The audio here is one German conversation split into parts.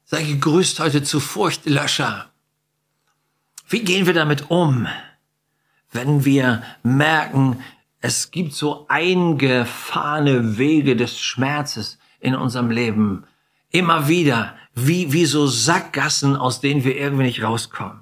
Sei gegrüßt heute zu Furchtlöscher. Wie gehen wir damit um, wenn wir merken, es gibt so eingefahrene Wege des Schmerzes in unserem Leben? Immer wieder, wie so Sackgassen, aus denen wir irgendwie nicht rauskommen.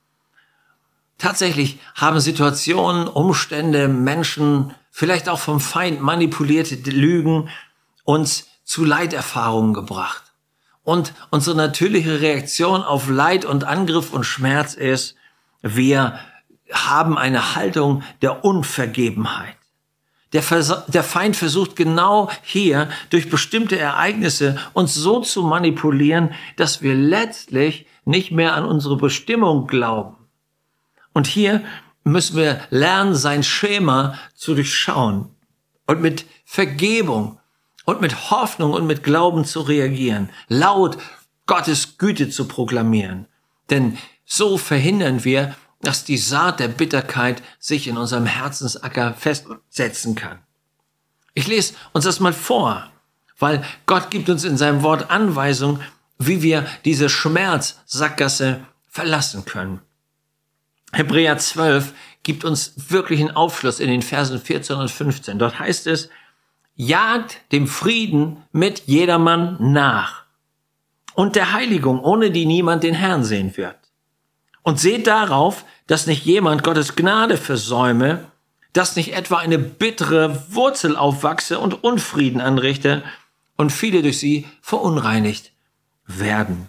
Tatsächlich haben Situationen, Umstände, Menschen, vielleicht auch vom Feind manipulierte Lügen uns zu Leiterfahrungen gebracht. Und unsere natürliche Reaktion auf Leid und Angriff und Schmerz ist, wir haben eine Haltung der Unvergebenheit. Der Feind versucht genau hier durch bestimmte Ereignisse uns so zu manipulieren, dass wir letztlich nicht mehr an unsere Bestimmung glauben. Und hier müssen wir lernen, sein Schema zu durchschauen und mit Vergebung und mit Hoffnung und mit Glauben zu reagieren, laut Gottes Güte zu proklamieren. Denn so verhindern wir, dass die Saat der Bitterkeit sich in unserem Herzensacker festsetzen kann. Ich lese uns das mal vor, weil Gott gibt uns in seinem Wort Anweisung, wie wir diese Schmerzsackgasse verlassen können. Hebräer 12 gibt uns wirklich einen Aufschluss in den Versen 14 und 15. Dort heißt es, jagt dem Frieden mit jedermann nach und der Heiligung, ohne die niemand den Herrn sehen wird. Und seht darauf, dass nicht jemand Gottes Gnade versäume, dass nicht etwa eine bittere Wurzel aufwachse und Unfrieden anrichte und viele durch sie verunreinigt werden.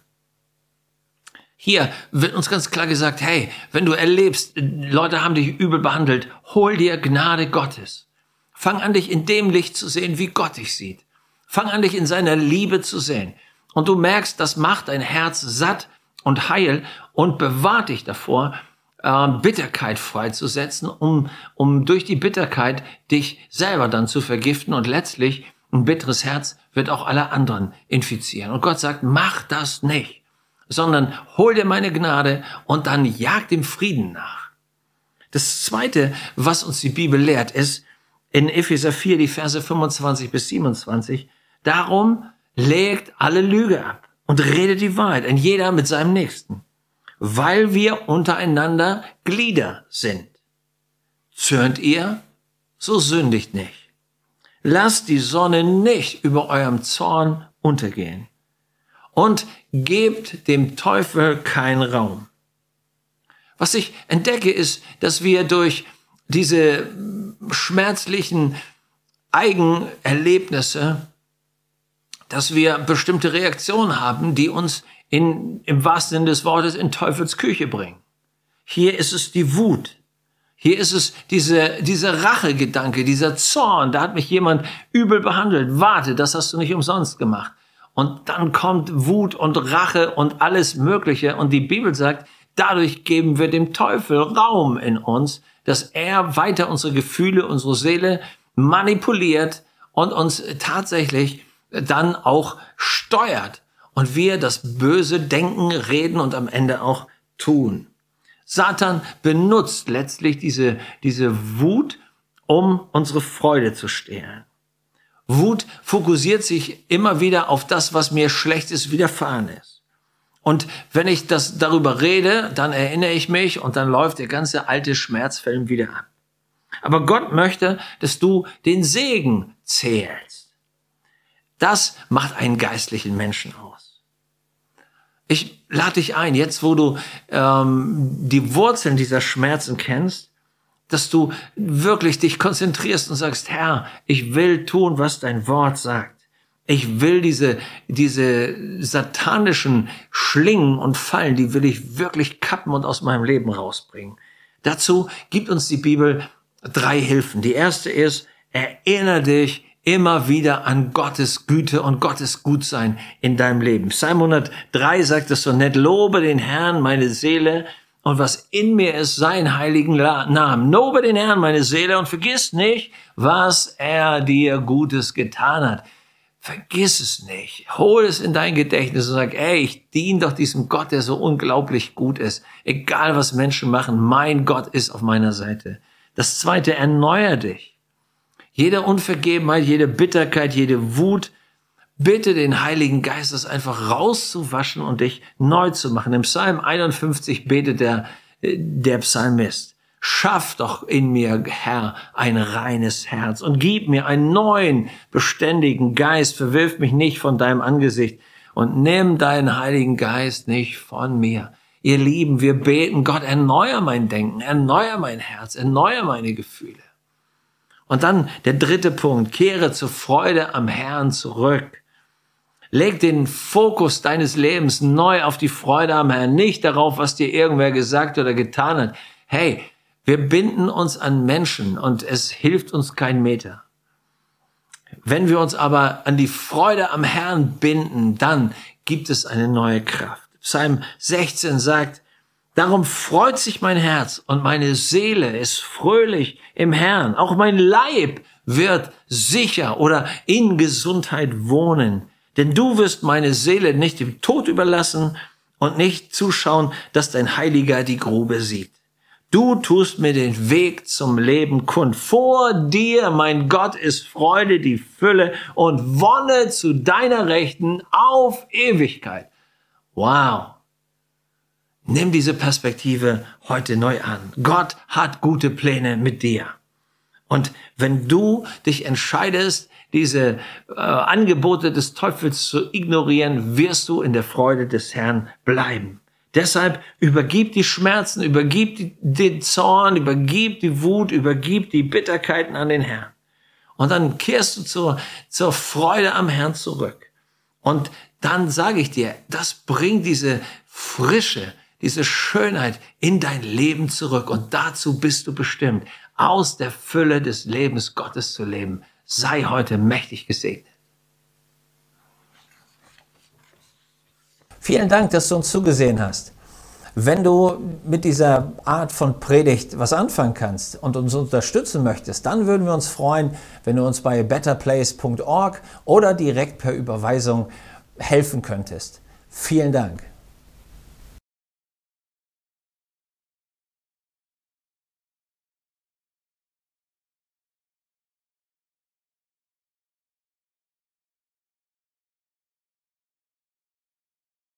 Hier wird uns ganz klar gesagt, hey, wenn du erlebst, Leute haben dich übel behandelt, hol dir Gnade Gottes. Fang an, dich in dem Licht zu sehen, wie Gott dich sieht. Fang an, dich in seiner Liebe zu sehen. Und du merkst, das macht dein Herz satt und heil und bewahrt dich davor, Bitterkeit freizusetzen, um durch die Bitterkeit dich selber dann zu vergiften. Und letztlich, ein bitteres Herz wird auch alle anderen infizieren. Und Gott sagt, mach das nicht, sondern hol dir meine Gnade und dann jag dem Frieden nach. Das Zweite, was uns die Bibel lehrt, ist, in Epheser 4, die Verse 25 bis 27, darum legt alle Lüge ab und redet die Wahrheit, ein jeder mit seinem Nächsten, weil wir untereinander Glieder sind. Zürnt ihr, so sündigt nicht. Lasst die Sonne nicht über eurem Zorn untergehen und gebt dem Teufel keinen Raum. Was ich entdecke, ist, dass wir durch diese schmerzlichen Eigenerlebnisse, dass wir bestimmte Reaktionen haben, die uns im wahrsten Sinne des Wortes in Teufels Küche bringen. Hier ist es die Wut. Hier ist es dieser Rachegedanke, dieser Zorn. Da hat mich jemand übel behandelt. Warte, das hast du nicht umsonst gemacht. Und dann kommt Wut und Rache und alles Mögliche. Und die Bibel sagt, dadurch geben wir dem Teufel Raum in uns, dass er weiter unsere Gefühle, unsere Seele manipuliert und uns tatsächlich dann auch steuert. Und wir das Böse denken, reden und am Ende auch tun. Satan benutzt letztlich diese Wut, um unsere Freude zu stehlen. Wut fokussiert sich immer wieder auf das, was mir Schlechtes widerfahren ist. Und wenn ich darüber rede, dann erinnere ich mich und dann läuft der ganze alte Schmerzfilm wieder ab. Aber Gott möchte, dass du den Segen zählst. Das macht einen geistlichen Menschen aus. Ich lade dich ein, jetzt wo du die Wurzeln dieser Schmerzen kennst, dass du wirklich dich konzentrierst und sagst, Herr, ich will tun, was dein Wort sagt. Ich will diese satanischen Schlingen und Fallen, die will ich wirklich kappen und aus meinem Leben rausbringen. Dazu gibt uns die Bibel 3 Hilfen. Die erste ist, erinnere dich immer wieder an Gottes Güte und Gottes Gutsein in deinem Leben. Psalm 103 sagt es so nett, lobe den Herrn, meine Seele, und was in mir ist, seinen heiligen Namen. Lobe den Herrn, meine Seele, und vergiss nicht, was er dir Gutes getan hat. Vergiss es nicht. Hol es in dein Gedächtnis und sag, ey, ich diene doch diesem Gott, der so unglaublich gut ist. Egal, was Menschen machen, mein Gott ist auf meiner Seite. Das Zweite, erneuer dich. Jede Unvergebenheit, jede Bitterkeit, jede Wut Bitte den Heiligen Geist, das einfach rauszuwaschen und dich neu zu machen. Im Psalm 51 betet der Psalmist: Schaff doch in mir, Herr, ein reines Herz und gib mir einen neuen, beständigen Geist. Verwirf mich nicht von deinem Angesicht und nimm deinen Heiligen Geist nicht von mir. Ihr Lieben, wir beten: Gott, erneuer mein Denken, erneuer mein Herz, erneuer meine Gefühle. Und dann der dritte Punkt: Kehre zur Freude am Herrn zurück. Leg den Fokus deines Lebens neu auf die Freude am Herrn, nicht darauf, was dir irgendwer gesagt oder getan hat. Hey, wir binden uns an Menschen und es hilft uns kein Meter. Wenn wir uns aber an die Freude am Herrn binden, dann gibt es eine neue Kraft. Psalm 16 sagt: Darum freut sich mein Herz und meine Seele ist fröhlich im Herrn. Auch mein Leib wird sicher oder in Gesundheit wohnen. Denn du wirst meine Seele nicht dem Tod überlassen und nicht zuschauen, dass dein Heiliger die Grube sieht. Du tust mir den Weg zum Leben kund. Vor dir, mein Gott, ist Freude, die Fülle und Wonne zu deiner Rechten auf Ewigkeit. Wow! Nimm diese Perspektive heute neu an. Gott hat gute Pläne mit dir. Und wenn du dich entscheidest, diese Angebote des Teufels zu ignorieren, wirst du in der Freude des Herrn bleiben. Deshalb übergib die Schmerzen, übergib den Zorn, übergib die Wut, übergib die Bitterkeiten an den Herrn. Und dann kehrst du zur Freude am Herrn zurück. Und dann sage ich dir, das bringt diese Frische, diese Schönheit in dein Leben zurück. Und dazu bist du bestimmt, aus der Fülle des Lebens Gottes zu leben. Sei heute mächtig gesegnet. Vielen Dank, dass du uns zugesehen hast. Wenn du mit dieser Art von Predigt was anfangen kannst und uns unterstützen möchtest, dann würden wir uns freuen, wenn du uns bei betterplace.org oder direkt per Überweisung helfen könntest. Vielen Dank.